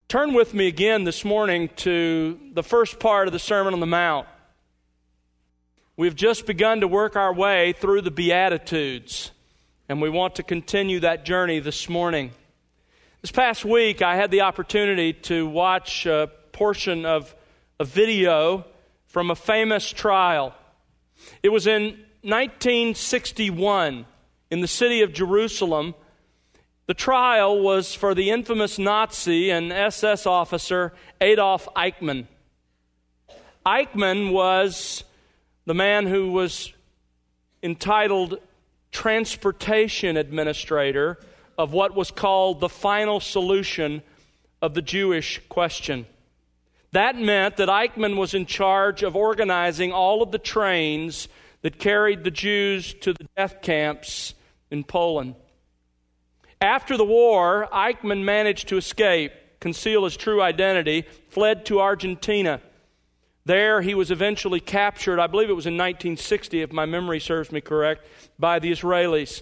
Turn with me again this morning to the first part of the Sermon on the Mount. We've just begun to work our way through the Beatitudes, and we want to continue that journey this morning. This past week, I had the opportunity to watch a portion of a video from a famous trial. It was in 1961 in the city of Jerusalem. The trial was for the infamous Nazi and SS officer Adolf Eichmann. Eichmann was the man who was entitled transportation administrator of what was called the final solution of the Jewish question. That meant that Eichmann was in charge of organizing all of the trains that carried the Jews to the death camps in Poland. After the war, Eichmann managed to escape, conceal his true identity, fled to Argentina. There he was eventually captured, I believe it was in 1960, if my memory serves me correct, by the Israelis.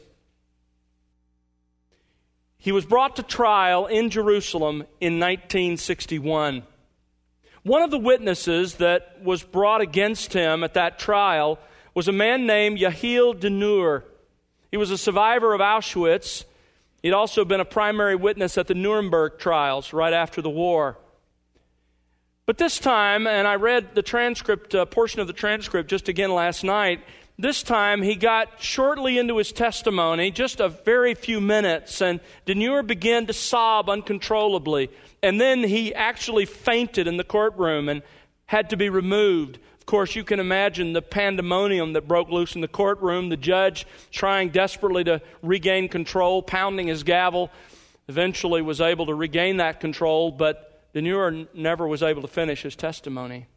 He was brought to trial in Jerusalem in 1961. One of the witnesses that was brought against him at that trial was a man named Yehiel Dinur. He was a survivor of Auschwitz. He'd also been a primary witness at the Nuremberg trials right after the war. But this time, and I read the transcript, portion of the transcript just again last night, this time he got shortly into his testimony, just a very few minutes, and Dinur began to sob uncontrollably. And then he actually fainted in the courtroom and had to be removed. Of course, you can imagine the pandemonium that broke loose in the courtroom, the judge trying desperately to regain control, pounding his gavel, eventually was able to regain that control, but Dinur never was able to finish his testimony.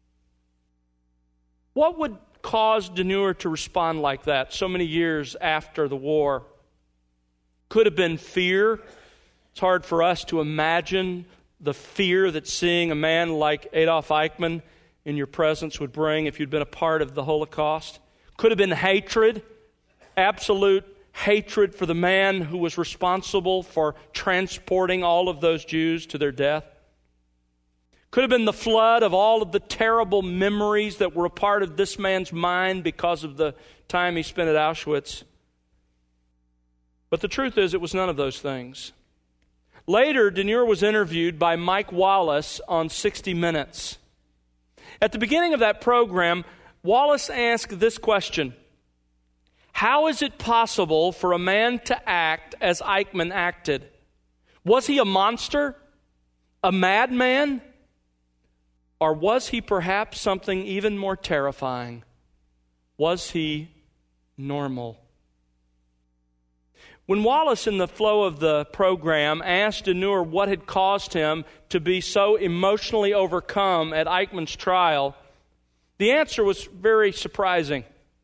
What would cause Dinur to respond like that so many years after the war? Could have been fear. It's hard for us to imagine the fear that seeing a man like Adolf Eichmann in your presence would bring if you'd been a part of the Holocaust. Could have been hatred, absolute hatred for the man who was responsible for transporting all of those Jews to their death. Could have been the flood of all of the terrible memories that were a part of this man's mind because of the time he spent at Auschwitz. But the truth is, it was none of those things. Later, Dinur was interviewed by Mike Wallace on 60 Minutes. At the beginning of that program, Wallace asked this question: how is it possible for a man to act as Eichmann acted? Was he a monster? A madman? Or was he perhaps something even more terrifying? Was he normal? When Wallace, in the flow of the program, asked Dinur what had caused him to be so emotionally overcome at Eichmann's trial, the answer was very surprising.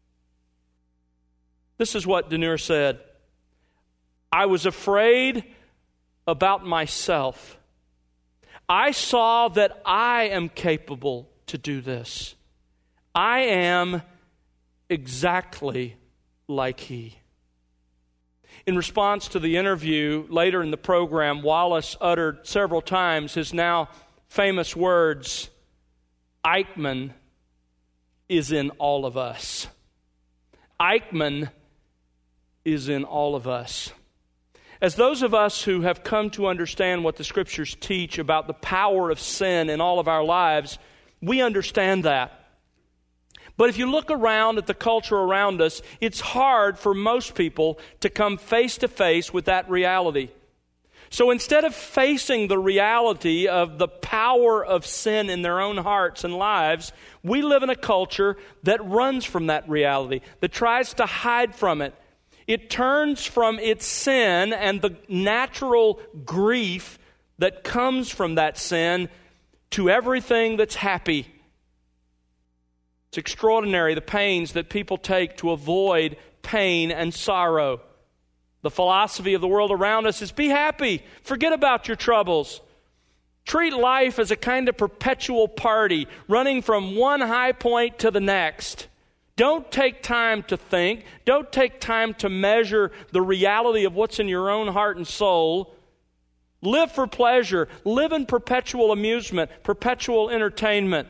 This is what Dinur said: I was afraid about myself. I saw that I am capable to do this. I am exactly like he. In response to the interview, later in the program, Wallace uttered several times his now famous words, Eichmann is in all of us. Eichmann is in all of us. As those of us who have come to understand what the Scriptures teach about the power of sin in all of our lives, we understand that. But if you look around at the culture around us, it's hard for most people to come face to face with that reality. So instead of facing the reality of the power of sin in their own hearts and lives, we live in a culture that runs from that reality, that tries to hide from it. It turns from its sin and the natural grief that comes from that sin to everything that's happy. It's extraordinary the pains that people take to avoid pain and sorrow. The philosophy of the world around us is be happy, forget about your troubles. Treat life as a kind of perpetual party, running from one high point to the next. Don't take time to think. Don't take time to measure the reality of what's in your own heart and soul. Live for pleasure. Live in perpetual amusement, perpetual entertainment.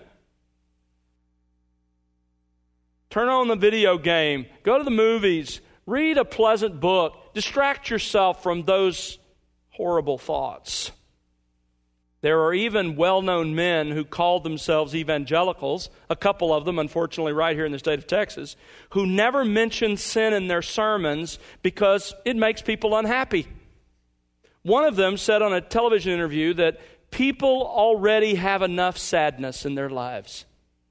Turn on the video game. Go to the movies. Read a pleasant book. Distract yourself from those horrible thoughts. There are even well-known men who call themselves evangelicals, a couple of them, unfortunately, right here in the state of Texas, who never mention sin in their sermons because it makes people unhappy. One of them said on a television interview that people already have enough sadness in their lives.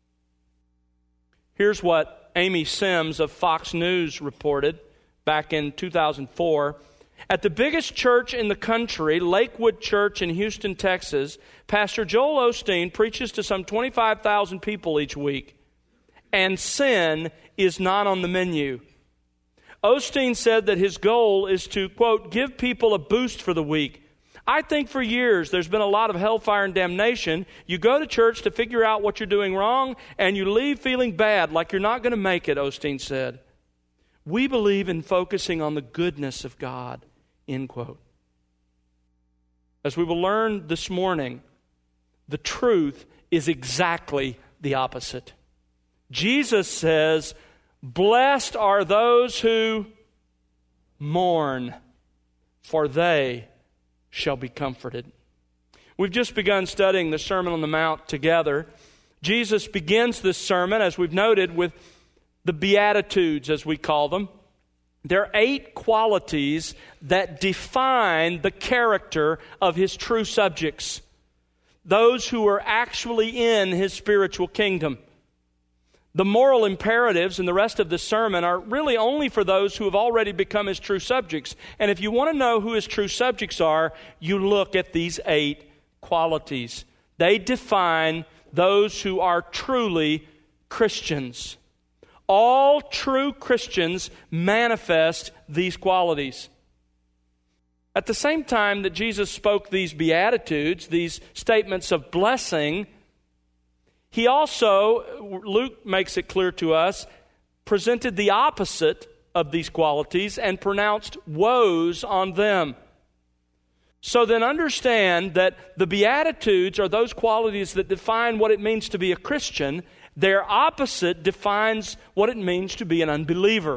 Here's what Amy Sims of Fox News reported back in 2004. At the biggest church in the country, Lakewood Church in Houston, Texas, Pastor Joel Osteen preaches to some 25,000 people each week, and sin is not on the menu. Osteen said that his goal is to, quote, give people a boost for the week. I think for years there's been a lot of hellfire and damnation. You go to church to figure out what you're doing wrong, and you leave feeling bad, like you're not going to make it, Osteen said. We believe in focusing on the goodness of God, end quote. As we will learn this morning, the truth is exactly the opposite. Jesus says, blessed are those who mourn, for they shall be comforted. We've just begun studying the Sermon on the Mount together. Jesus begins this sermon, as we've noted, with the Beatitudes, as we call them. There are 8 qualities that define the character of His true subjects, those who are actually in His spiritual kingdom. The moral imperatives in the rest of the sermon are really only for those who have already become His true subjects. And if you want to know who His true subjects are, you look at these 8 qualities. They define those who are truly Christians. All true Christians manifest these qualities. At the same time that Jesus spoke these Beatitudes, these statements of blessing, He also, Luke makes it clear to us, presented the opposite of these qualities and pronounced woes on them. So then understand that the Beatitudes are those qualities that define what it means to be a Christian. Their opposite defines what it means to be an unbeliever.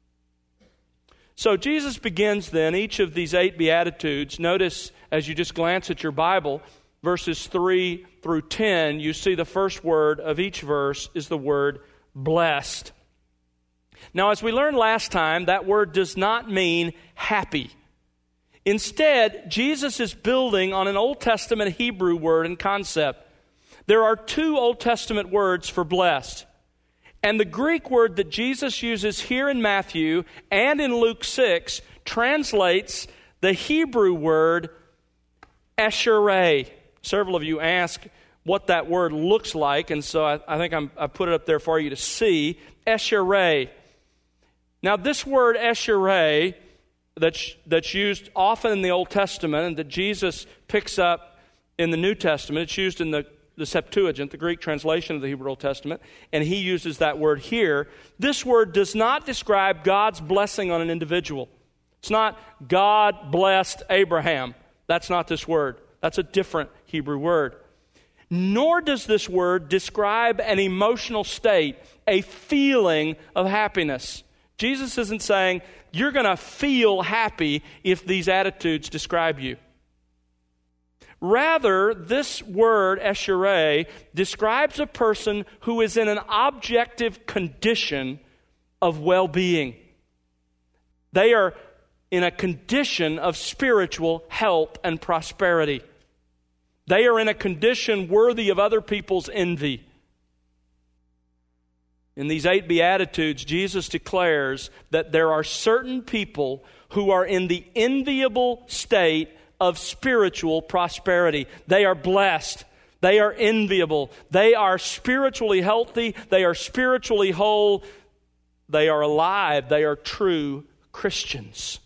So Jesus begins then each of these 8 Beatitudes. Notice as you just glance at your Bible, verses 3 through 10, you see the first word of each verse is the word blessed. Now, as we learned last time, that word does not mean happy. Instead, Jesus is building on an Old Testament Hebrew word and concept. There are 2 Old Testament words for blessed. And the Greek word that Jesus uses here in Matthew and in Luke 6 translates the Hebrew word esherei. Several of you ask what that word looks like, and so I think I put it up there for you to see. Esherei. Now, this word esherei that's used often in the Old Testament and that Jesus picks up in the New Testament, it's used in the Septuagint, the Greek translation of the Hebrew Old Testament, and he uses that word here. This word does not describe God's blessing on an individual. It's not God blessed Abraham. That's not this word. That's a different Hebrew word. Nor does this word describe an emotional state, a feeling of happiness. Jesus isn't saying you're going to feel happy if these attitudes describe you. Rather, this word, esherei, describes a person who is in an objective condition of well-being. They are in a condition of spiritual health and prosperity. They are in a condition worthy of other people's envy. In these 8 Beatitudes, Jesus declares that there are certain people who are in the enviable state of spiritual prosperity. They are blessed. They are enviable. They are spiritually healthy. They are spiritually whole. They are alive. They are true Christians.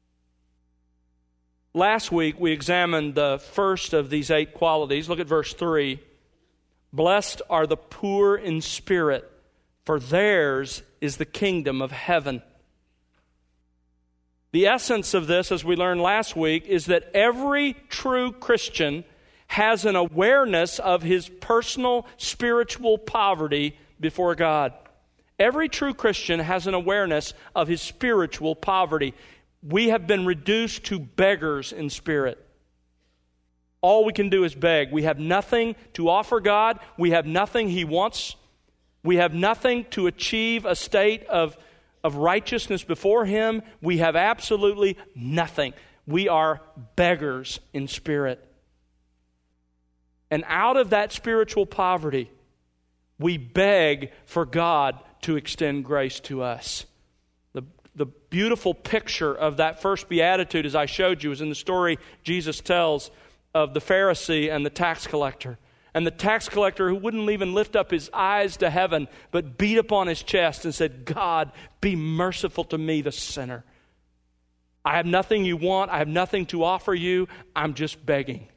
Last week, we examined the first of these 8 qualities. Look at verse 3. Blessed are the poor in spirit, for theirs is the kingdom of heaven. The essence of this, as we learned last week, is that every true Christian has an awareness of his personal spiritual poverty before God. Every true Christian has an awareness of his spiritual poverty. We have been reduced to beggars in spirit. All we can do is beg. We have nothing to offer God. We have nothing He wants. We have nothing to achieve a state of righteousness before Him. We have absolutely nothing. We are beggars in spirit. And out of that spiritual poverty, we beg for God to extend grace to us. The beautiful picture of that first beatitude, as I showed you, is in the story Jesus tells of the Pharisee and the tax collector. And the tax collector who wouldn't even lift up his eyes to heaven, but beat upon his chest and said, God, be merciful to me, the sinner. I have nothing you want. I have nothing to offer you. I'm just begging.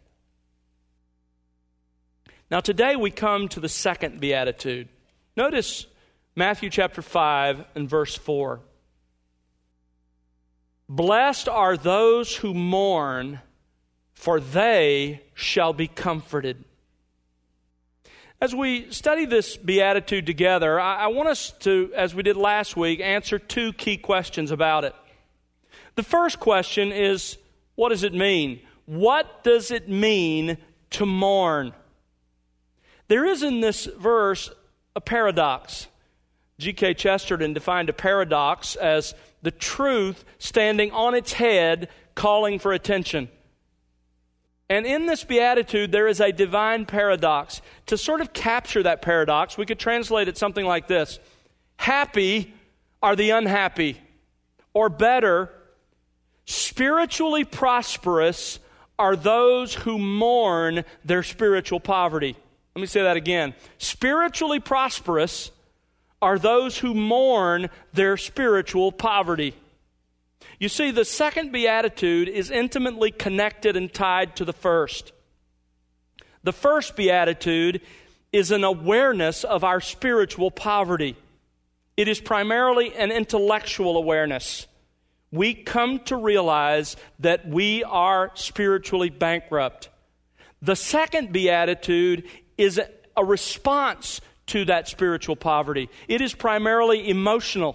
Now today we come to the second beatitude. Notice Matthew chapter 5 and verse 4. Blessed are those who mourn, for they shall be comforted. As we study this beatitude together, I want us to, as we did last week, answer two key questions about it. The first question is, what does it mean? What does it mean to mourn? There is in this verse a paradox. G.K. Chesterton defined a paradox as the truth standing on its head, calling for attention. And in this beatitude, there is a divine paradox. To sort of capture that paradox, we could translate it something like this. Happy are the unhappy, or better, spiritually prosperous are those who mourn their spiritual poverty. Let me say that again. Spiritually prosperous are those who mourn their spiritual poverty. You see, the second beatitude is intimately connected and tied to the first. The first beatitude is an awareness of our spiritual poverty. It is primarily an intellectual awareness. We come to realize that we are spiritually bankrupt. The second beatitude is a response to that spiritual poverty. It is primarily emotional.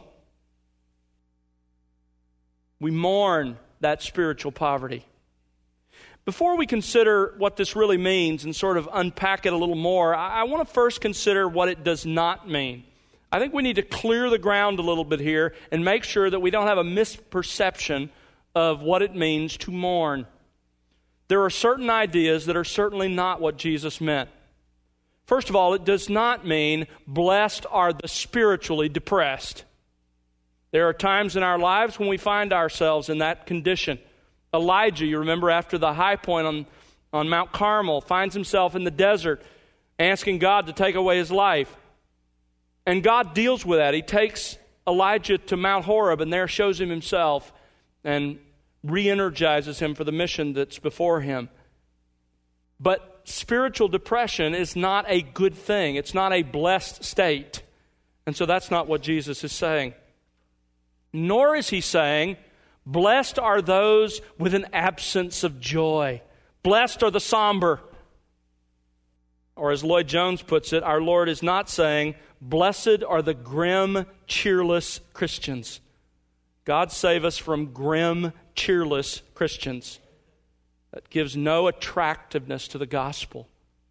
We mourn that spiritual poverty. Before we consider what this really means and sort of unpack it a little more, I want to first consider what it does not mean. I think we need to clear the ground a little bit here and make sure that we don't have a misperception of what it means to mourn. There are certain ideas that are certainly not what Jesus meant. First of all, it does not mean blessed are the spiritually depressed. There are times in our lives when we find ourselves in that condition. Elijah, you remember, after the high point on Mount Carmel, finds himself in the desert asking God to take away his life. And God deals with that. He takes Elijah to Mount Horeb and there shows him himself and re-energizes him for the mission that's before him. But spiritual depression is not a good thing. It's not a blessed state. And so that's not what Jesus is saying. Nor is he saying, blessed are those with an absence of joy. Blessed are the somber. Or as Lloyd Jones puts it, our Lord is not saying, blessed are the grim, cheerless Christians. God save us from grim, cheerless Christians. That gives no attractiveness to the gospel.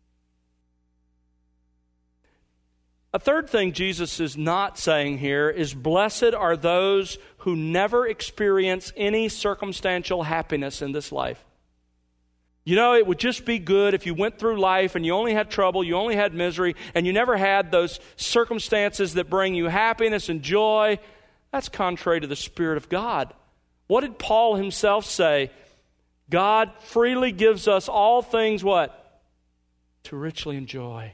A third thing Jesus is not saying here is blessed are those who never experience any circumstantial happiness in this life. You know, it would just be good if you went through life and you only had trouble, you only had misery, and you never had those circumstances that bring you happiness and joy. That's contrary to the Spirit of God. What did Paul himself say? God freely gives us all things, what? To richly enjoy.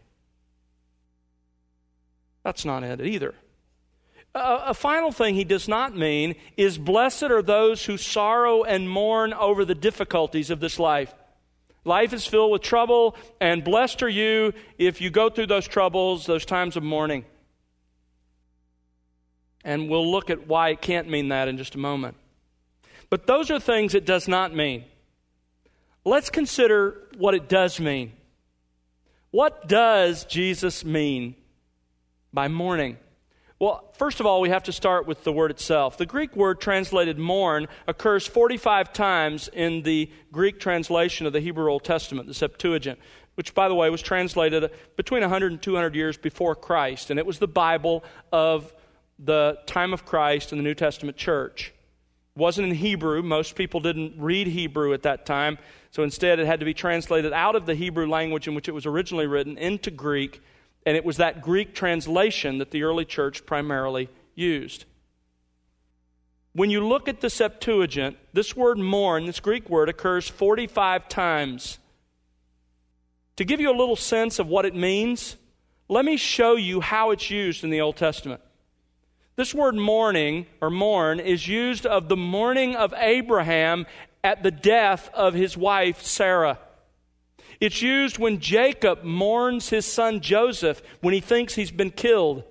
That's not it either. A final thing he does not mean is blessed are those who sorrow and mourn over the difficulties of this life. Life is filled with trouble, and blessed are you if you go through those troubles, those times of mourning. And we'll look at why it can't mean that in just a moment. But those are things it does not mean. Let's consider what it does mean. What does Jesus mean by mourning? Well, first of all, we have to start with the word itself. The Greek word translated mourn occurs 45 times in the Greek translation of the Hebrew Old Testament, the Septuagint, which, by the way, was translated between 100 and 200 years before Christ. And it was the Bible of the time of Christ in the New Testament church. It wasn't in Hebrew. Most people didn't read Hebrew at that time. So instead, it had to be translated out of the Hebrew language in which it was originally written into Greek. And it was that Greek translation that the early church primarily used. When you look at the Septuagint, this word mourn, this Greek word, occurs 45 times. To give you a little sense of what it means, let me show you how it's used in the Old Testament. This word mourning, or mourn, is used of the mourning of Abraham at the death of his wife, Sarah. It's used when Jacob mourns his son Joseph when he thinks he's been killed.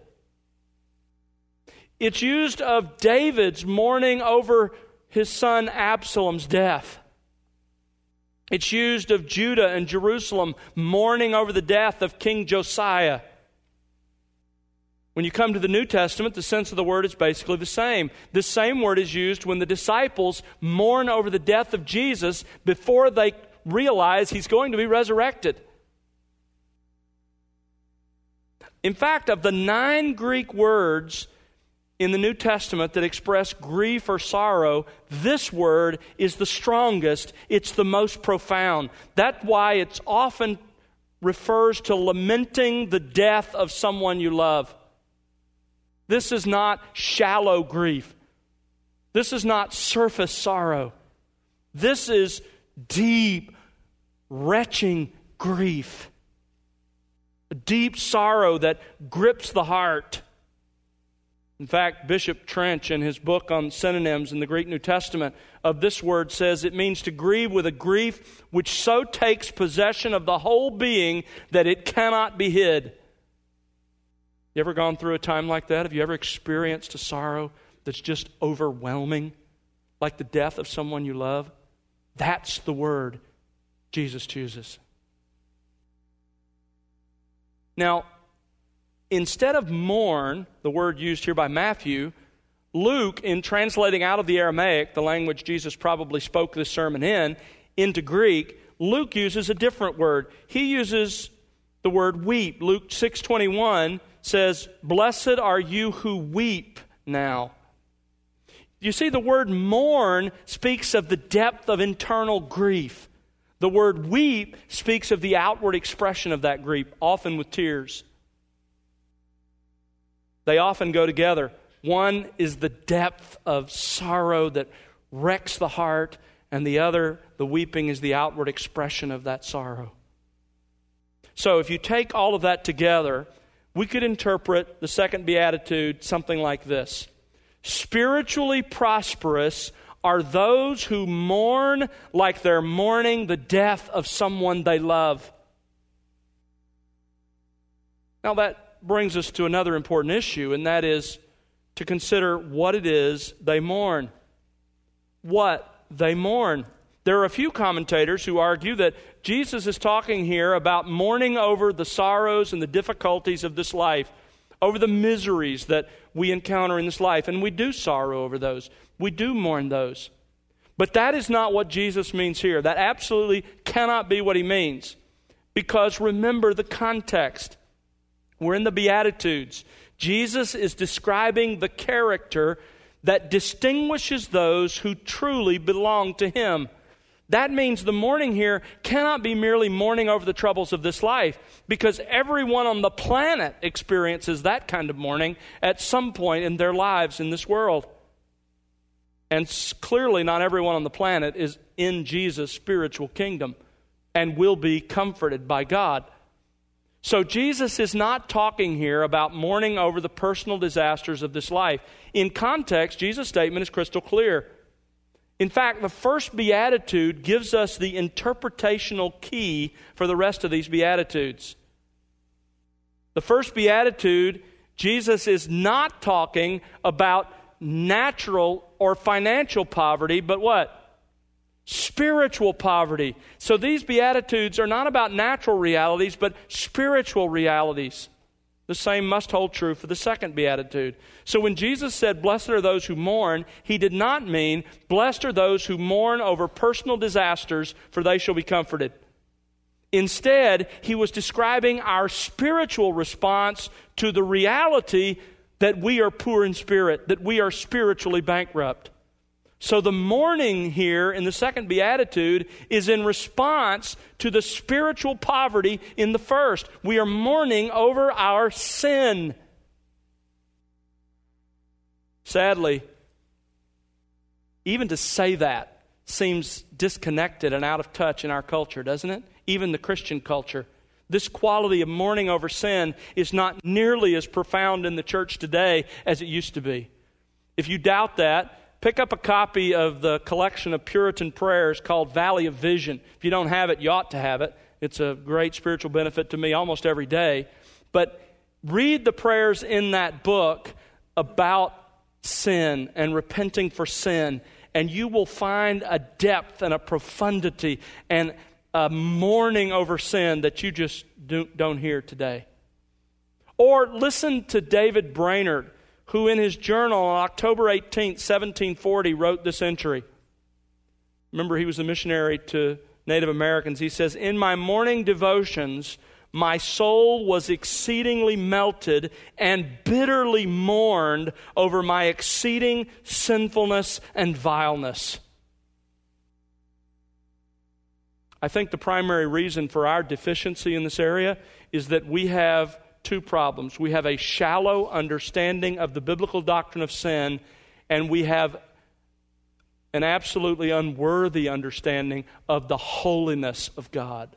It's used of David's mourning over his son Absalom's death. It's used of Judah and Jerusalem mourning over the death of King Josiah. When you come to the New Testament, the sense of the word is basically the same. This same word is used when the disciples mourn over the death of Jesus before they realize he's going to be resurrected. In fact, of the 9 Greek words in the New Testament that express grief or sorrow, this word is the strongest. It's the most profound. That's why it often refers to lamenting the death of someone you love. This is not shallow grief. This is not surface sorrow. This is deep, retching grief. A deep sorrow that grips the heart. In fact, Bishop Trench, in his book on synonyms in the Greek New Testament of this word, says it means to grieve with a grief which so takes possession of the whole being that it cannot be hid. You ever gone through a time like that? Have you ever experienced a sorrow that's just overwhelming, like the death of someone you love? That's the word Jesus chooses. Now, instead of mourn, the word used here by Matthew, Luke, in translating out of the Aramaic, the language Jesus probably spoke this sermon in, into Greek, Luke uses a different word. He uses the word weep. Luke 6:21 says, "Blessed are you who weep now." You see, the word mourn speaks of the depth of internal grief. The word weep speaks of the outward expression of that grief, often with tears. They often go together. One is the depth of sorrow that wrecks the heart, and the other, the weeping, is the outward expression of that sorrow. So if you take all of that together, we could interpret the second beatitude something like this. Spiritually prosperous are those who mourn like they're mourning the death of someone they love. Now that brings us to another important issue, and that is to consider what it is they mourn. What they mourn. There are a few commentators who argue that Jesus is talking here about mourning over the sorrows and the difficulties of this life, over the miseries that we encounter in this life, and we do sorrow over those. We do mourn those. But that is not what Jesus means here. That absolutely cannot be what he means. Because remember the context. We're in the Beatitudes. Jesus is describing the character that distinguishes those who truly belong to him. That means the mourning here cannot be merely mourning over the troubles of this life, because everyone on the planet experiences that kind of mourning at some point in their lives in this world. And clearly not everyone on the planet is in Jesus' spiritual kingdom and will be comforted by God. So Jesus is not talking here about mourning over the personal disasters of this life. In context, Jesus' statement is crystal clear. In fact, the first beatitude gives us the interpretational key for the rest of these beatitudes. The first beatitude, Jesus is not talking about natural or financial poverty, but what? Spiritual poverty. So these Beatitudes are not about natural realities, but spiritual realities. The same must hold true for the second Beatitude. So when Jesus said, "Blessed are those who mourn," He did not mean, "Blessed are those who mourn over personal disasters, for they shall be comforted." Instead, He was describing our spiritual response to the reality that we are poor in spirit, that we are spiritually bankrupt. So the mourning here in the second Beatitude is in response to the spiritual poverty in the first. We are mourning over our sin. Sadly, even to say that seems disconnected and out of touch in our culture, doesn't it? Even the Christian culture. This quality of mourning over sin is not nearly as profound in the church today as it used to be. If you doubt that, pick up a copy of the collection of Puritan prayers called Valley of Vision. If you don't have it, you ought to have it. It's a great spiritual benefit to me almost every day. But read the prayers in that book about sin and repenting for sin, and you will find a depth and a profundity and a mourning over sin that you just don't hear today. Or listen to David Brainerd, who in his journal on October 18th, 1740, wrote this entry. Remember, he was a missionary to Native Americans. He says, "In my morning devotions, my soul was exceedingly melted and bitterly mourned over my exceeding sinfulness and vileness." I think the primary reason for our deficiency in this area is that we have two problems. We have a shallow understanding of the biblical doctrine of sin, and we have an absolutely unworthy understanding of the holiness of God.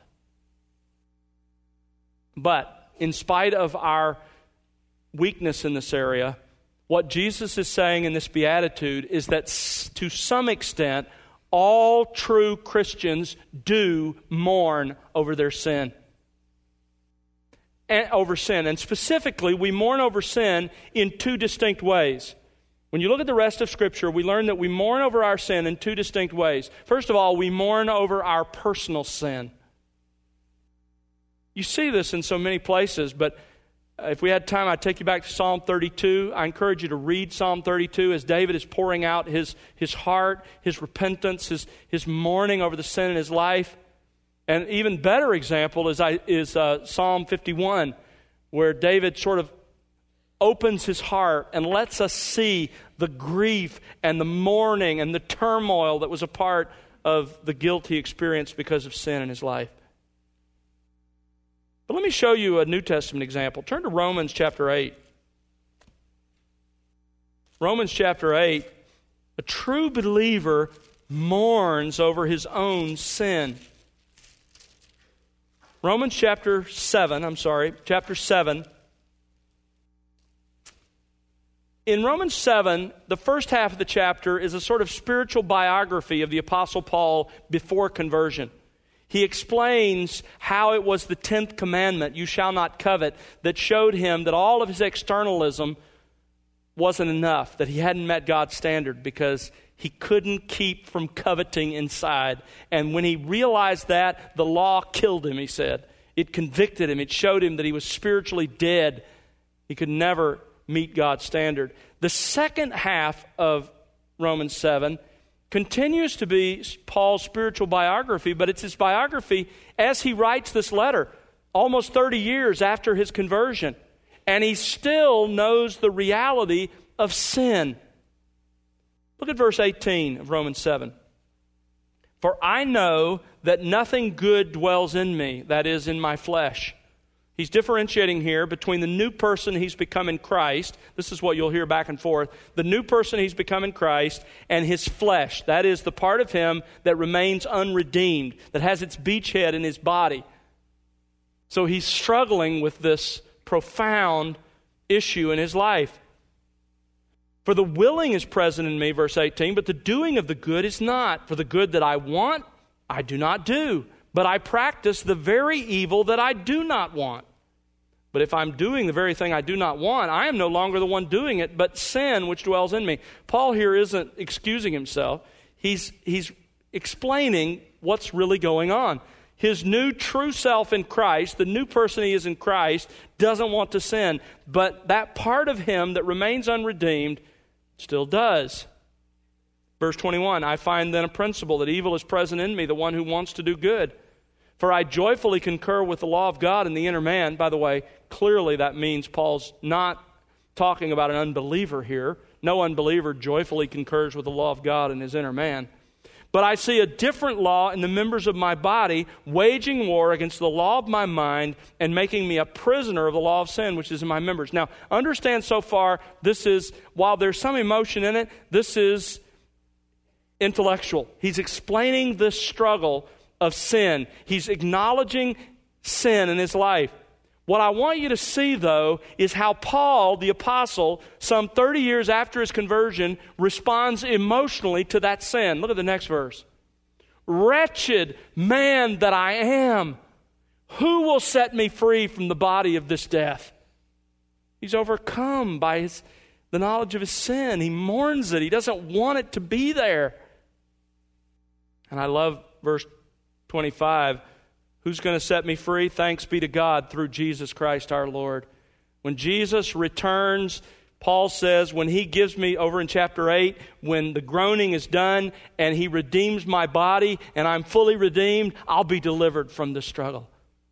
But in spite of our weakness in this area, what Jesus is saying in this beatitude is that to some extent, all true Christians do mourn over their sin. And specifically, we mourn over sin in two distinct ways. When you look at the rest of Scripture, we learn that we mourn over our sin in two distinct ways. First of all, we mourn over our personal sin. You see this in so many places, but if we had time, I'd take you back to Psalm 32. I encourage you to read Psalm 32 as David is pouring out his heart, his repentance, his mourning over the sin in his life. An even better example is Psalm 51, where David sort of opens his heart and lets us see the grief and the mourning and the turmoil that was a part of the guilt he experienced because of sin in his life. But let me show you a New Testament example. Turn to Romans chapter 8. Romans chapter 8, a true believer mourns over his own sin. Romans chapter 7. In Romans 7, the first half of the chapter is a sort of spiritual biography of the Apostle Paul before conversion. He explains how it was the 10th commandment, "You shall not covet," that showed him that all of his externalism wasn't enough, that he hadn't met God's standard because he couldn't keep from coveting inside. And when he realized that, the law killed him, he said. It convicted him. It showed him that he was spiritually dead. He could never meet God's standard. The second half of Romans 7 continues to be Paul's spiritual biography, but it's his biography as he writes this letter, almost 30 years after his conversion. And he still knows the reality of sin. Look at verse 18 of Romans 7. "For I know that nothing good dwells in me, that is, in my flesh." He's differentiating here between the new person he's become in Christ. This is what you'll hear back and forth. The new person he's become in Christ and his flesh. That is the part of him that remains unredeemed, that has its beachhead in his body. So he's struggling with this profound issue in his life. "For the willing is present in me," verse 18, "but the doing of the good is not. For the good that I want, I do not do. But I practice the very evil that I do not want." But if I'm doing the very thing I do not want, I am no longer the one doing it, but sin which dwells in me. Paul here isn't excusing himself. He's explaining what's really going on. His new true self in Christ, the new person he is in Christ, doesn't want to sin. But that part of him that remains unredeemed still does. Verse 21, I find then a principle that evil is present in me, the one who wants to do good. For I joyfully concur with the law of God in the inner man. By the way, clearly that means Paul's not talking about an unbeliever here. No unbeliever joyfully concurs with the law of God in his inner man. But I see a different law in the members of my body, waging war against the law of my mind and making me a prisoner of the law of sin, which is in my members. Now, understand so far, this is, while there's some emotion in it, this is intellectual. He's explaining this struggle of sin. He's acknowledging sin in his life. What I want you to see, though, is how Paul, the apostle, some 30 years after his conversion, responds emotionally to that sin. Look at the next verse. Wretched man that I am, who will set me free from the body of this death? He's overcome by the knowledge of his sin. He mourns it. He doesn't want it to be there. And I love verse 25. Who's going to set me free? Thanks be to God through Jesus Christ our Lord. When Jesus returns, Paul says, when he gives me, over in chapter 8, when the groaning is done and he redeems my body and I'm fully redeemed, I'll be delivered from the struggle.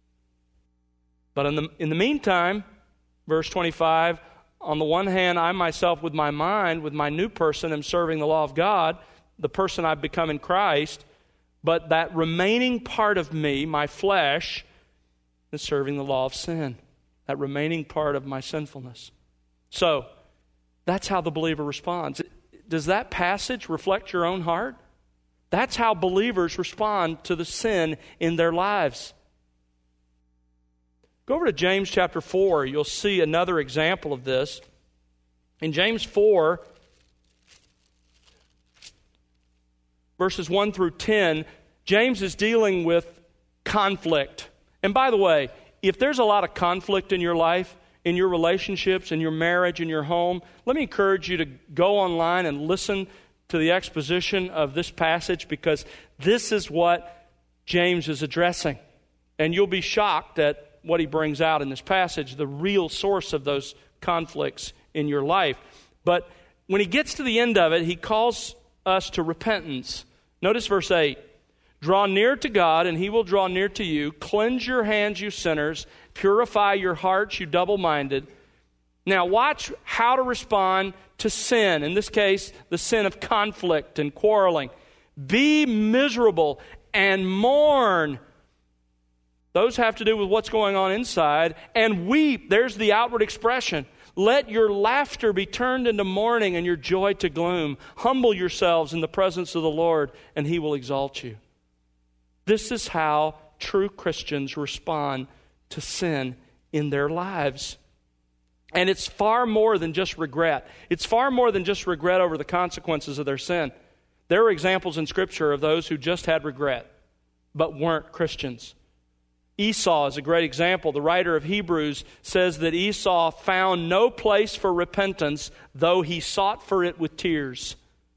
But in the meantime, verse 25, on the one hand, I myself with my mind, with my new person, am serving the law of God, the person I've become in Christ. But that remaining part of me, my flesh, is serving the law of sin. That remaining part of my sinfulness. So, that's how the believer responds. Does that passage reflect your own heart? That's how believers respond to the sin in their lives. Go over to James chapter 4. You'll see another example of this. In James 4, verses 1 through 10, James is dealing with conflict. And by the way, if there's a lot of conflict in your life, in your relationships, in your marriage, in your home, let me encourage you to go online and listen to the exposition of this passage, because this is what James is addressing. And you'll be shocked at what he brings out in this passage, the real source of those conflicts in your life. But when he gets to the end of it, he calls us to repentance. Notice verse 8. Draw near to God, and he will draw near to you. Cleanse your hands, you sinners. Purify your hearts, you double-minded. Now watch how to respond to sin. In this case, the sin of conflict and quarreling. Be miserable and mourn. Those have to do with what's going on inside. And weep. There's the outward expression. Let your laughter be turned into mourning and your joy to gloom. Humble yourselves in the presence of the Lord, and he will exalt you. This is how true Christians respond to sin in their lives. And it's far more than just regret. It's far more than just regret over the consequences of their sin. There are examples in Scripture of those who just had regret, but weren't Christians. Esau is a great example. The writer of Hebrews says that Esau found no place for repentance, though he sought for it with tears.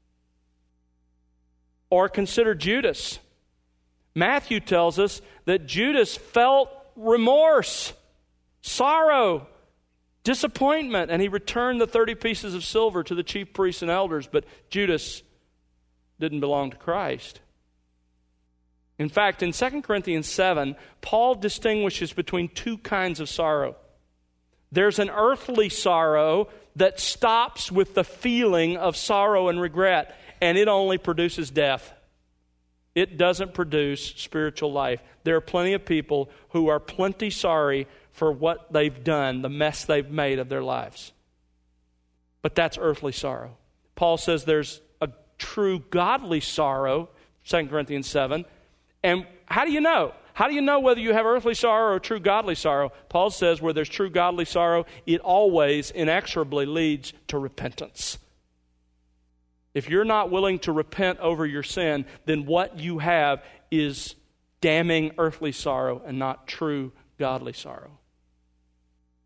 Or consider Judas. Matthew tells us that Judas felt remorse, sorrow, disappointment, and he returned the 30 pieces of silver to the chief priests and elders, but Judas didn't belong to Christ. In fact, in 2 Corinthians 7, Paul distinguishes between two kinds of sorrow. There's an earthly sorrow that stops with the feeling of sorrow and regret, and it only produces death. It doesn't produce spiritual life. There are plenty of people who are plenty sorry for what they've done, the mess they've made of their lives. But that's earthly sorrow. Paul says there's a true godly sorrow, 2 Corinthians 7. And how do you know? How do you know whether you have earthly sorrow or true godly sorrow? Paul says where there's true godly sorrow, it always inexorably leads to repentance. If you're not willing to repent over your sin, then what you have is damning earthly sorrow and not true godly sorrow.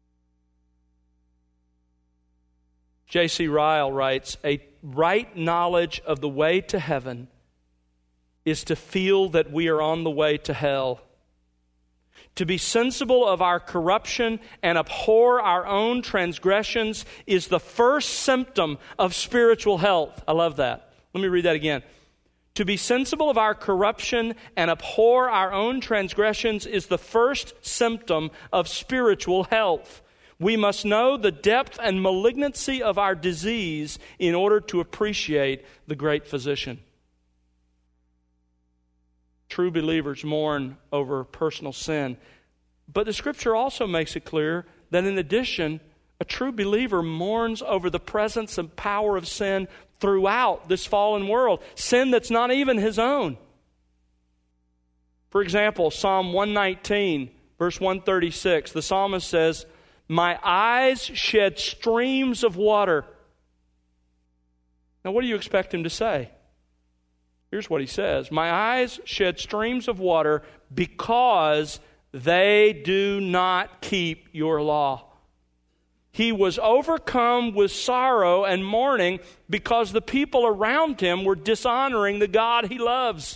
J.C. Ryle writes, "A right knowledge of the way to heaven is to feel that we are on the way to hell. To be sensible of our corruption and abhor our own transgressions is the first symptom of spiritual health." I love that. Let me read that again. To be sensible of our corruption and abhor our own transgressions is the first symptom of spiritual health. We must know the depth and malignancy of our disease in order to appreciate the great physician. True believers mourn over personal sin. But the Scripture also makes it clear that in addition, a true believer mourns over the presence and power of sin throughout this fallen world, sin that's not even his own. For example, Psalm 119, verse 136, the psalmist says, "My eyes shed streams of water." Now, what do you expect him to say? Here's what he says: "My eyes shed streams of water because they do not keep your law." He was overcome with sorrow and mourning because the people around him were dishonoring the God he loves.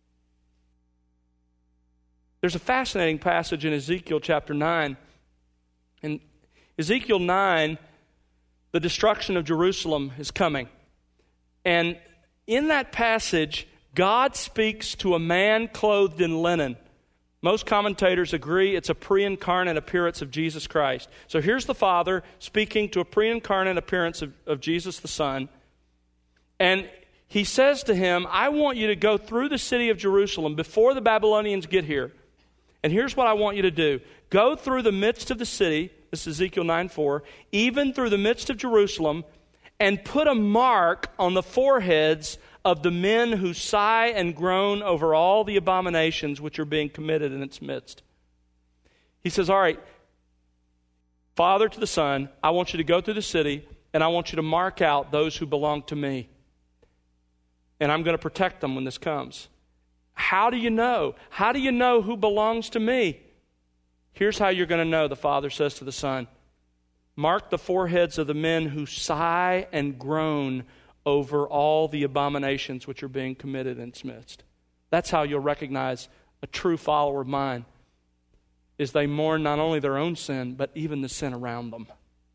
There's a fascinating passage in Ezekiel chapter 9. In Ezekiel 9, the destruction of Jerusalem is coming. And in that passage, God speaks to a man clothed in linen. Most commentators agree it's a pre-incarnate appearance of Jesus Christ. So here's the Father speaking to a pre-incarnate appearance of Jesus the Son. And he says to him, "I want you to go through the city of Jerusalem before the Babylonians get here. And here's what I want you to do. Go through the midst of the city," this is Ezekiel 9:4, "even through the midst of Jerusalem, and put a mark on the foreheads of the men who sigh and groan over all the abominations which are being committed in its midst." He says, all right, Father to the Son, I want you to go through the city, and I want you to mark out those who belong to me. And I'm going to protect them when this comes. How do you know? How do you know who belongs to me? Here's how you're going to know, the Father says to the Son. Mark the foreheads of the men who sigh and groan over all the abominations which are being committed in its midst. That's how you'll recognize a true follower of mine, is they mourn not only their own sin, but even the sin around them.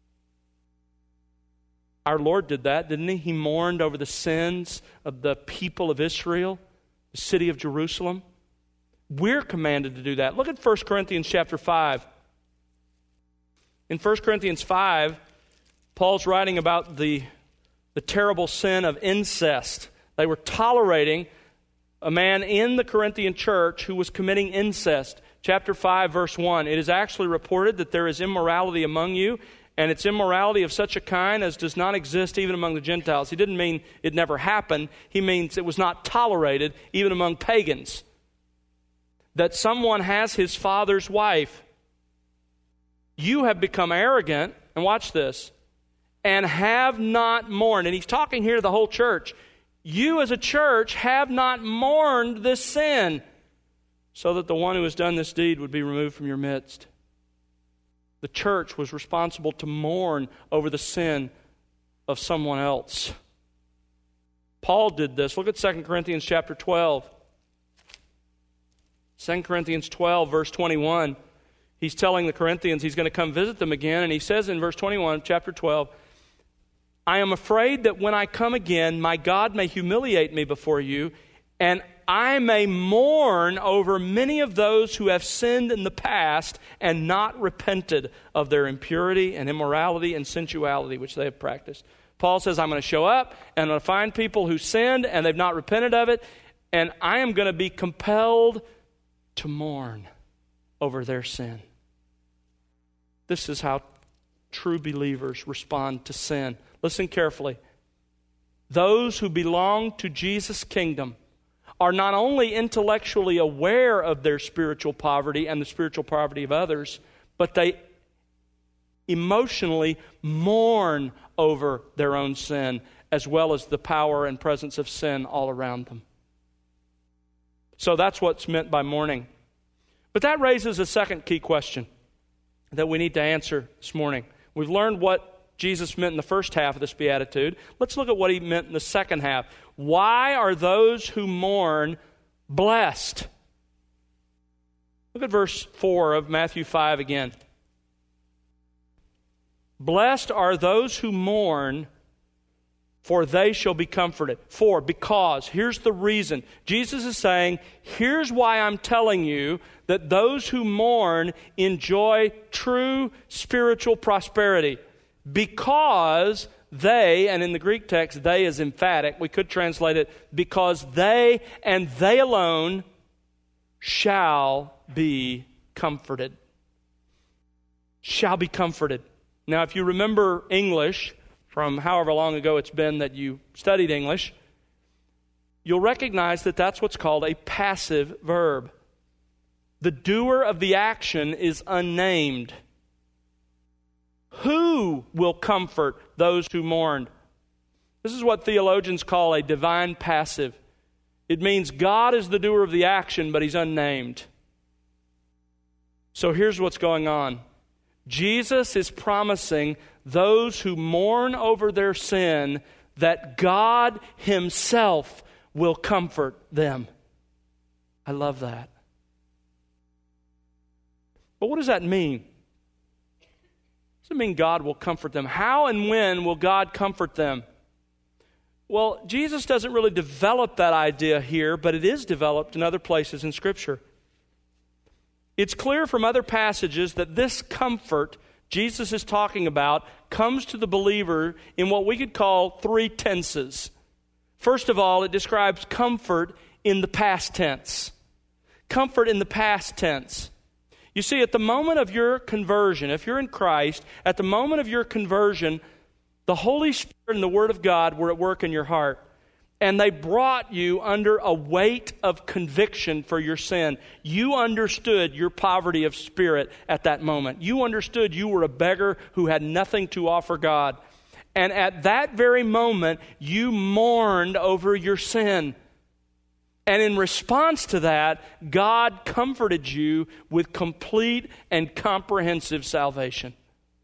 Our Lord did that, didn't he? He mourned over the sins of the people of Israel, the city of Jerusalem. We're commanded to do that. Look at 1 Corinthians chapter 5. In 1 Corinthians 5, Paul's writing about the terrible sin of incest. They were tolerating a man in the Corinthian church who was committing incest. Chapter 5, verse 1, "It is actually reported that there is immorality among you, and it's immorality of such a kind as does not exist even among the Gentiles." He didn't mean it never happened. He means it was not tolerated even among pagans. That someone has his father's wife. You have become arrogant, and watch this, and have not mourned. And he's talking here to the whole church. You as a church have not mourned this sin, so that the one who has done this deed would be removed from your midst. The church was responsible to mourn over the sin of someone else. Paul did this. Look at 2 Corinthians chapter 12. 2 Corinthians 12, verse 21. He's telling the Corinthians he's going to come visit them again, and he says in verse 21, chapter 12, "I am afraid that when I come again, my God may humiliate me before you, and I may mourn over many of those who have sinned in the past and not repented of their impurity and immorality and sensuality which they have practiced." Paul says, I'm going to show up, and I'm going to find people who sinned and they've not repented of it, and I am going to be compelled to mourn over their sin. This is how true believers respond to sin. Listen carefully. Those who belong to Jesus' kingdom are not only intellectually aware of their spiritual poverty and the spiritual poverty of others, but they emotionally mourn over their own sin, as well as the power and presence of sin all around them. So that's what's meant by mourning. But that raises a second key question that we need to answer this morning. We've learned what Jesus meant in the first half of this beatitude. Let's look at what he meant in the second half. Why are those who mourn blessed? Look at verse 4 of Matthew 5 again. Blessed are those who mourn, for they shall be comforted. Because, here's the reason. Jesus is saying, here's why I'm telling you that those who mourn enjoy true spiritual prosperity. Because they, and in the Greek text, they is emphatic. We could translate it, because they and they alone shall be comforted. Shall be comforted. Now, if you remember English, from however long ago it's been that you studied English, you'll recognize that that's what's called a passive verb. The doer of the action is unnamed. Who will comfort those who mourn? This is what theologians call a divine passive. It means God is the doer of the action, but he's unnamed. So here's what's going on. Jesus is promising those who mourn over their sin that God himself will comfort them. I love that. But what does that mean? Does it mean God will comfort them? How and when will God comfort them? Well, Jesus doesn't really develop that idea here, but it is developed in other places in Scripture. It's clear from other passages that this comfort Jesus is talking about comes to the believer in what we could call three tenses. First of all, it describes comfort in the past tense. Comfort in the past tense. You see, at the moment of your conversion, if you're in Christ, at the moment of your conversion, the Holy Spirit and the Word of God were at work in your heart. And they brought you under a weight of conviction for your sin. You understood your poverty of spirit at that moment. You understood you were a beggar who had nothing to offer God. And at that very moment, you mourned over your sin. And in response to that, God comforted you with complete and comprehensive salvation.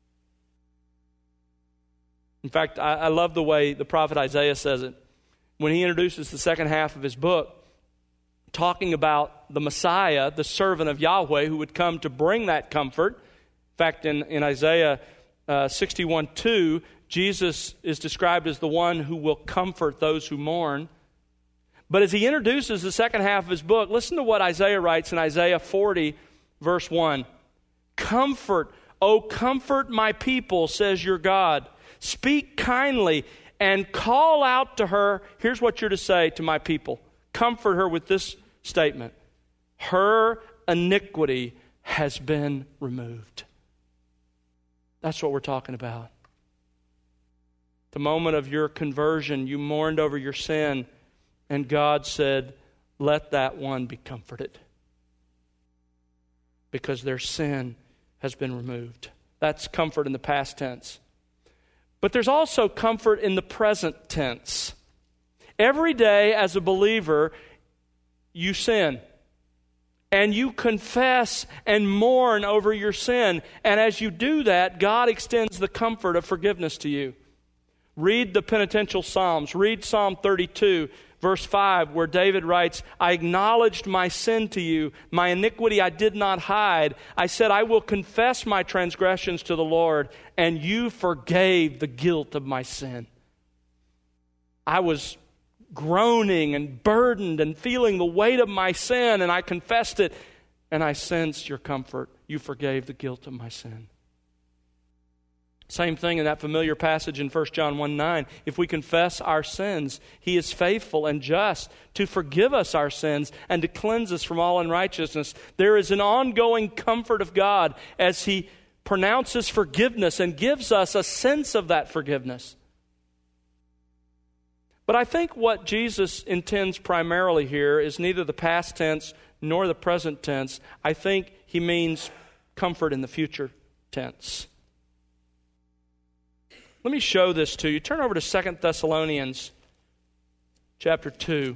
In fact, I love the way the prophet Isaiah says it. When he introduces the second half of his book, talking about the Messiah, the servant of Yahweh, who would come to bring that comfort. In fact, in Isaiah 61:2, Jesus is described as the one who will comfort those who mourn. But as he introduces the second half of his book, listen to what Isaiah writes in Isaiah 40, verse 1. Comfort, O comfort my people, says your God. Speak kindly and call out to her. Here's what you're to say to my people. Comfort her with this statement. Her iniquity has been removed. That's what we're talking about. The moment of your conversion, you mourned over your sin, and God said, let that one be comforted, because their sin has been removed. That's comfort in the past tense. But there's also comfort in the present tense. Every day as a believer, you sin. And you confess and mourn over your sin. And as you do that, God extends the comfort of forgiveness to you. Read the penitential Psalms. Read Psalm 32, verse 5, where David writes, I acknowledged my sin to you. My iniquity I did not hide. I said, I will confess my transgressions to the Lord, and you forgave the guilt of my sin. I was groaning and burdened and feeling the weight of my sin, and I confessed it, and I sensed your comfort. You forgave the guilt of my sin. Same thing in that familiar passage in 1 John 1:9. If we confess our sins, He is faithful and just to forgive us our sins and to cleanse us from all unrighteousness. There is an ongoing comfort of God as He pronounces forgiveness and gives us a sense of that forgiveness. But I think what Jesus intends primarily here is neither the past tense nor the present tense. I think He means comfort in the future tense. Let me show this to you. Turn over to 2 Thessalonians chapter 2.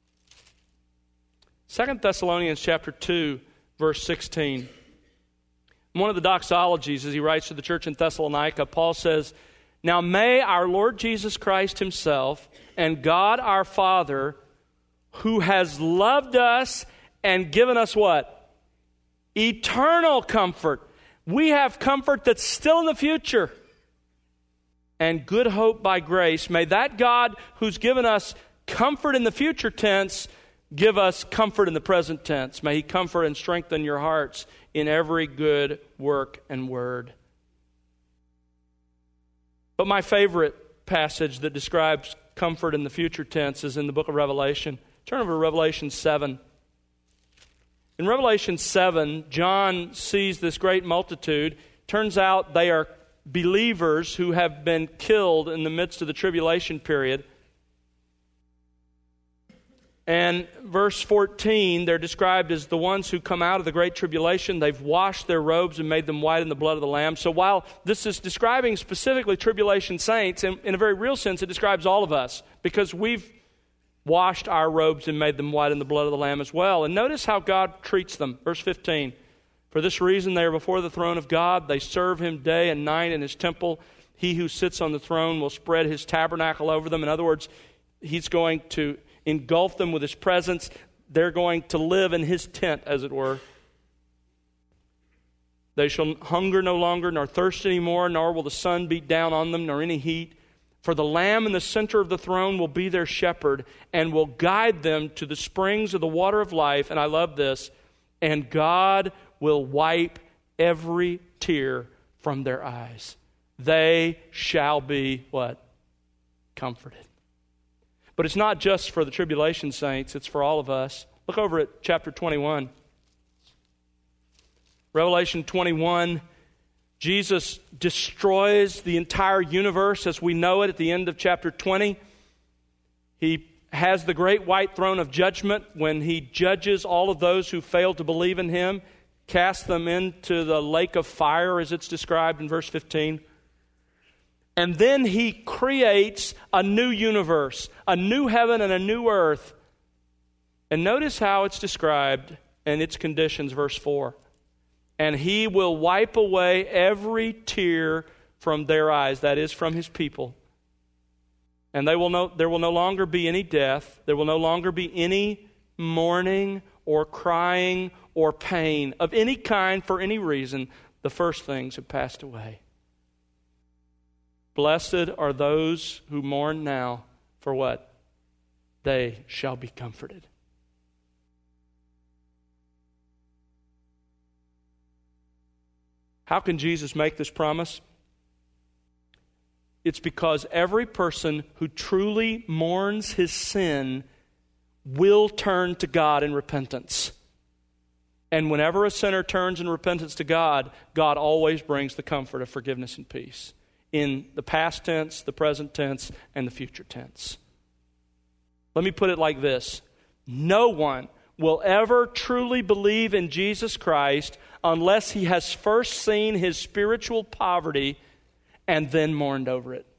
2 Thessalonians chapter 2, verse 16. In one of the doxologies, as he writes to the church in Thessalonica, Paul says, Now may our Lord Jesus Christ himself and God our Father, who has loved us and given us what? Eternal comfort. We have comfort that's still in the future. And good hope by grace. May that God who's given us comfort in the future tense give us comfort in the present tense. May he comfort and strengthen your hearts in every good work and word. But my favorite passage that describes comfort in the future tense is in the book of Revelation. Turn over to Revelation 7. In Revelation 7, John sees this great multitude. Turns out they are believers who have been killed in the midst of the tribulation period. And verse 14, they're described as the ones who come out of the great tribulation. They've washed their robes and made them white in the blood of the Lamb. So while this is describing specifically tribulation saints, in a very real sense, it describes all of us, because we've washed our robes and made them white in the blood of the Lamb as well. And notice how God treats them. Verse 15, for this reason they are before the throne of God. They serve him day and night in his temple. He who sits on the throne will spread his tabernacle over them. In other words, he's going to engulf them with his presence. They're going to live in his tent, as it were. They shall hunger no longer, nor thirst any more, nor will the sun beat down on them, nor any heat. For the Lamb in the center of the throne will be their shepherd, and will guide them to the springs of the water of life. And I love this. And God will wipe every tear from their eyes. They shall be what? Comforted. But it's not just for the tribulation saints, it's for all of us. Look over at chapter 21. Revelation 21, Jesus destroys the entire universe as we know it at the end of chapter 20. He has the great white throne of judgment when he judges all of those who fail to believe in him, casts them into the lake of fire as it's described in verse 15. And then he creates a new universe, a new heaven and a new earth. And notice how it's described and its conditions, verse 4. And he will wipe away every tear from their eyes, that is, from his people. And there will no longer be any death. There will no longer be any mourning or crying or pain of any kind for any reason. The first things have passed away. Blessed are those who mourn now, for what? They shall be comforted. How can Jesus make this promise? It's because every person who truly mourns his sin will turn to God in repentance. And whenever a sinner turns in repentance to God, God always brings the comfort of forgiveness and peace. In the past tense, the present tense, and the future tense. Let me put it like this. No one will ever truly believe in Jesus Christ unless he has first seen his spiritual poverty and then mourned over it.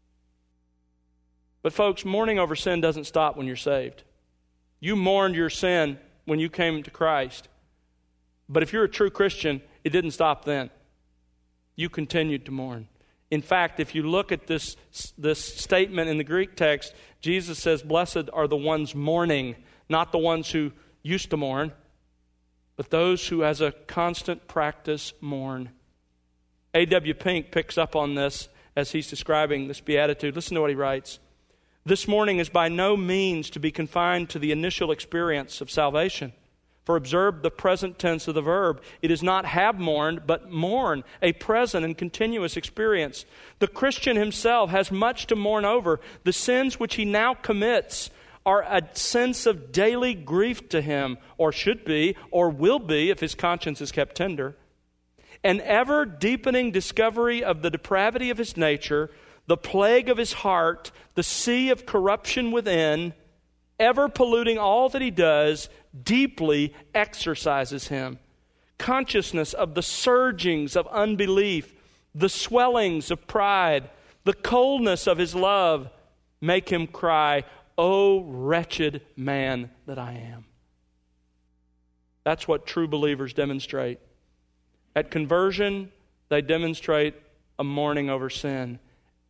But folks, mourning over sin doesn't stop when you're saved. You mourned your sin when you came to Christ. But if you're a true Christian, it didn't stop then. You continued to mourn. In fact, if you look at this statement in the Greek text, Jesus says, blessed are the ones mourning, not the ones who used to mourn, but those who as a constant practice mourn. A.W. Pink picks up on this as he's describing this beatitude. Listen to what he writes. This mourning is by no means to be confined to the initial experience of salvation. For observe the present tense of the verb. It is not have mourned, but mourn, a present and continuous experience. The Christian himself has much to mourn over. The sins which he now commits are a sense of daily grief to him, or should be, or will be if his conscience is kept tender. An ever-deepening discovery of the depravity of his nature, the plague of his heart, the sea of corruption within, ever polluting all that he does, deeply exercises him. Consciousness of the surgings of unbelief, the swellings of pride, the coldness of his love make him cry, "O wretched man that I am." That's what true believers demonstrate. At conversion, they demonstrate a mourning over sin.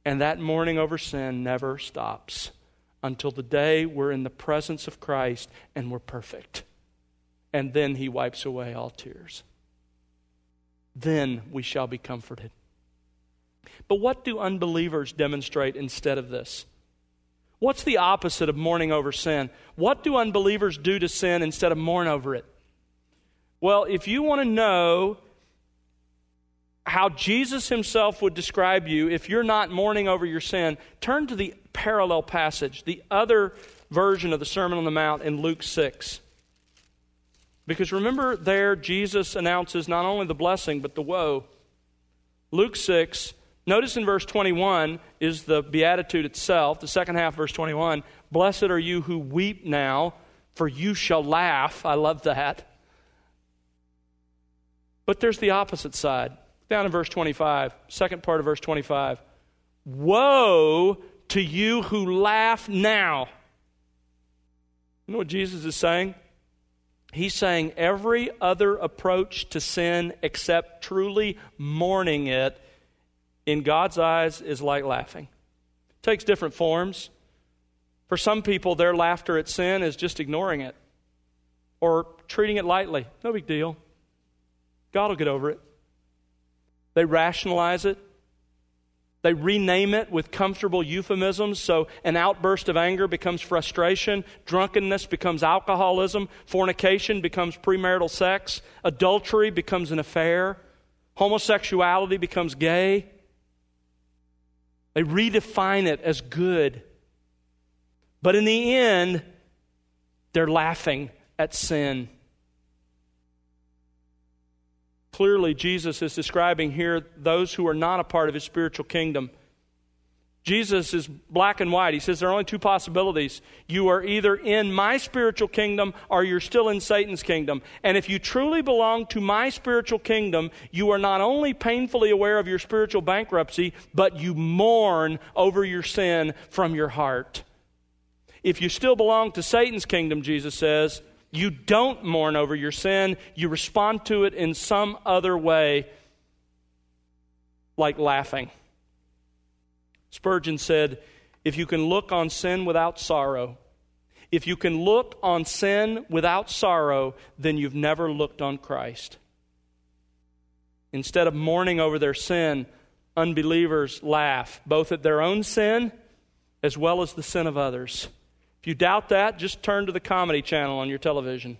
And that mourning over sin never stops until the day we're in the presence of Christ and we're perfect. And then He wipes away all tears. Then we shall be comforted. But what do unbelievers demonstrate instead of this? What's the opposite of mourning over sin? What do unbelievers do to sin instead of mourn over it? Well, if you want to know how Jesus Himself would describe you if you're not mourning over your sin, turn to the parallel passage, the other version of the Sermon on the Mount in Luke 6. Because remember there, Jesus announces not only the blessing, but the woe. Luke 6, notice in verse 21 is the beatitude itself. The second half, verse 21, "Blessed are you who weep now, for you shall laugh." I love that. But there's the opposite side. Down in verse 25, second part of verse 25. "Woe to you who laugh now." You know what Jesus is saying? He's saying every other approach to sin except truly mourning it, in God's eyes, is like laughing. It takes different forms. For some people, their laughter at sin is just ignoring it or treating it lightly. No big deal. God will get over it. They rationalize it. They rename it with comfortable euphemisms, so an outburst of anger becomes frustration, drunkenness becomes alcoholism, fornication becomes premarital sex, adultery becomes an affair, homosexuality becomes gay. They redefine it as good. But in the end, they're laughing at sin. Clearly, Jesus is describing here those who are not a part of His spiritual kingdom. Jesus is black and white. He says there are only two possibilities. You are either in my spiritual kingdom or you're still in Satan's kingdom. And if you truly belong to my spiritual kingdom, you are not only painfully aware of your spiritual bankruptcy, but you mourn over your sin from your heart. If you still belong to Satan's kingdom, Jesus says, you don't mourn over your sin. You respond to it in some other way, like laughing. Spurgeon said, if you can look on sin without sorrow, if you can look on sin without sorrow, then you've never looked on Christ. Instead of mourning over their sin, unbelievers laugh, both at their own sin as well as the sin of others. If you doubt that, just turn to the Comedy Channel on your television.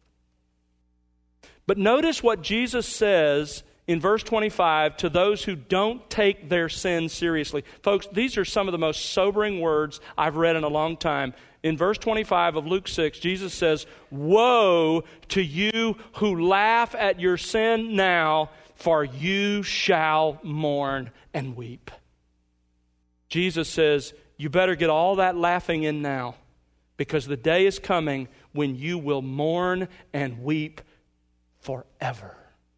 But notice what Jesus says in verse 25 to those who don't take their sin seriously. Folks, these are some of the most sobering words I've read in a long time. In verse 25 of Luke 6, Jesus says, "Woe to you who laugh at your sin now, for you shall mourn and weep." Jesus says, you better get all that laughing in now, because the day is coming when you will mourn and weep forever.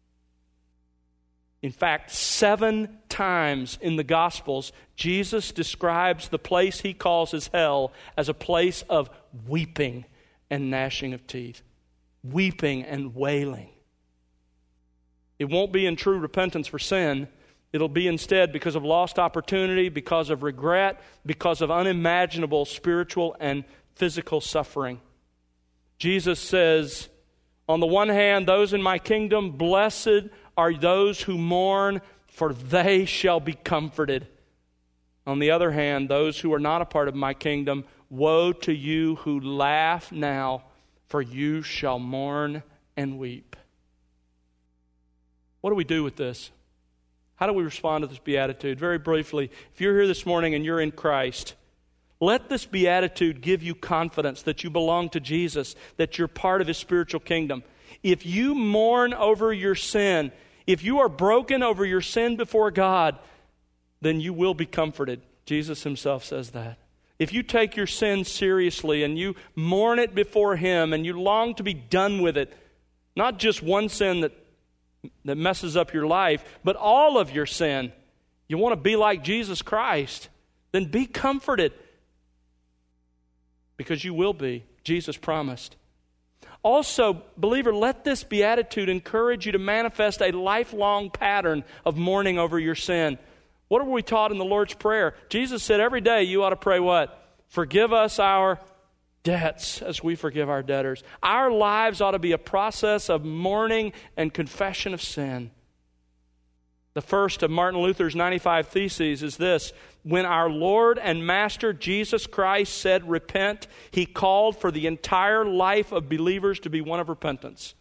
In fact, 7 times in the Gospels, Jesus describes the place He calls His hell as a place of weeping and gnashing of teeth. Weeping and wailing. It won't be in true repentance for sin. It'll be instead because of lost opportunity, because of regret, because of unimaginable spiritual and physical suffering. Jesus says, on the one hand, those in my kingdom, blessed are those who mourn, for they shall be comforted. On the other hand, those who are not a part of my kingdom, woe to you who laugh now, for you shall mourn and weep. What do we do with this? How do we respond to this beatitude? Very briefly, if you're here this morning and you're in Christ, let this beatitude give you confidence that you belong to Jesus, that you're part of His spiritual kingdom. If you mourn over your sin, if you are broken over your sin before God, then you will be comforted. Jesus Himself says that. If you take your sin seriously and you mourn it before Him and you long to be done with it, not just one sin that messes up your life, but all of your sin, you want to be like Jesus Christ, then be comforted. Because you will be. Jesus promised. Also, believer, let this beatitude encourage you to manifest a lifelong pattern of mourning over your sin. What are we taught in the Lord's Prayer? Jesus said every day you ought to pray what? Forgive us our debts as we forgive our debtors. Our lives ought to be a process of mourning and confession of sin. The first of Martin Luther's 95 Theses is this: when our Lord and Master Jesus Christ said repent, He called for the entire life of believers to be one of repentance.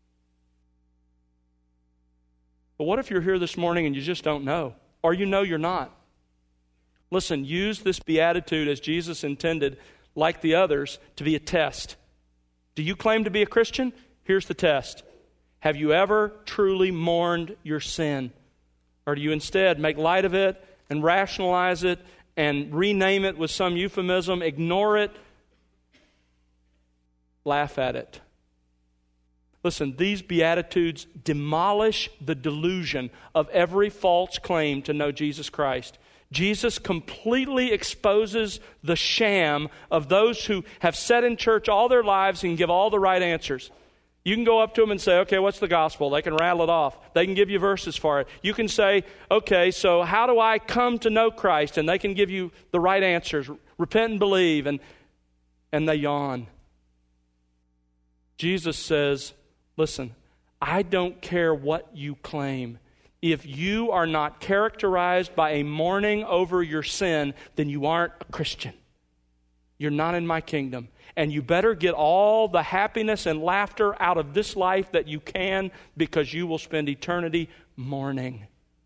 But what if you're here this morning and you just don't know? Or you know you're not? Listen, use this beatitude as Jesus intended, like the others, to be a test. Do you claim to be a Christian? Here's the test. Have you ever truly mourned your sin? Or do you instead make light of it and rationalize it and rename it with some euphemism, ignore it, laugh at it? Listen, these Beatitudes demolish the delusion of every false claim to know Jesus Christ. Jesus completely exposes the sham of those who have sat in church all their lives and give all the right answers. You can go up to them and say, okay, what's the gospel? They can rattle it off. They can give you verses for it. You can say, okay, so how do I come to know Christ? And they can give you the right answers. Repent and believe. And they yawn. Jesus says, listen, I don't care what you claim. If you are not characterized by a mourning over your sin, then you aren't a Christian. You're not in my kingdom. And you better get all the happiness and laughter out of this life that you can, because you will spend eternity mourning.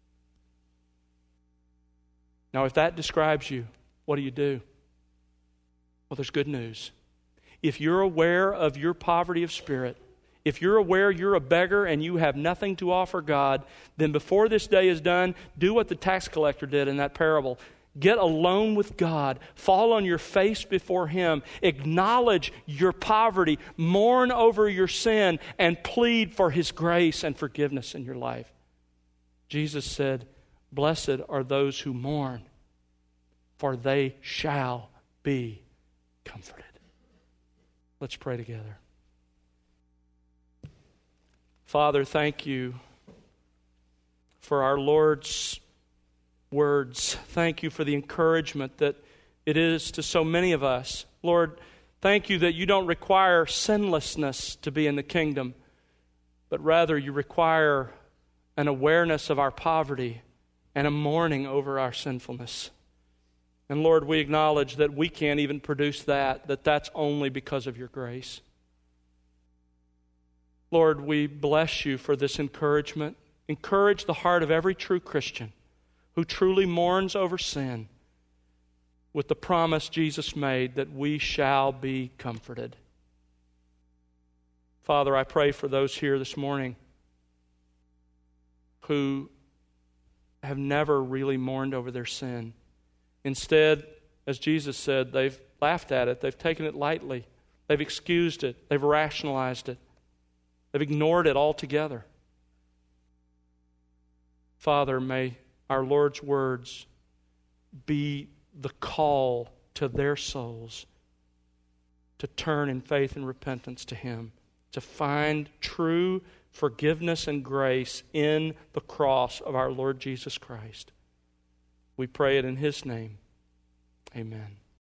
Now, if that describes you, what do? Well, there's good news. If you're aware of your poverty of spirit, if you're aware you're a beggar and you have nothing to offer God, then before this day is done, do what the tax collector did in that parable. Get alone with God. Fall on your face before Him. Acknowledge your poverty. Mourn over your sin and plead for His grace and forgiveness in your life. Jesus said, blessed are those who mourn, for they shall be comforted. Let's pray together. Father, thank you for our Lord's words. Thank you for the encouragement that it is to so many of us. Lord, thank you that you don't require sinlessness to be in the kingdom, but rather you require an awareness of our poverty and a mourning over our sinfulness. And Lord, we acknowledge that we can't even produce that's only because of your grace. Lord, we bless you for this encouragement. Encourage the heart of every true Christian who truly mourns over sin with the promise Jesus made that we shall be comforted. Father, I pray for those here this morning who have never really mourned over their sin. Instead, as Jesus said, they've laughed at it, they've taken it lightly, they've excused it, they've rationalized it, they've ignored it altogether. Father, may our Lord's words be the call to their souls to turn in faith and repentance to Him, to find true forgiveness and grace in the cross of our Lord Jesus Christ. We pray it in His name. Amen.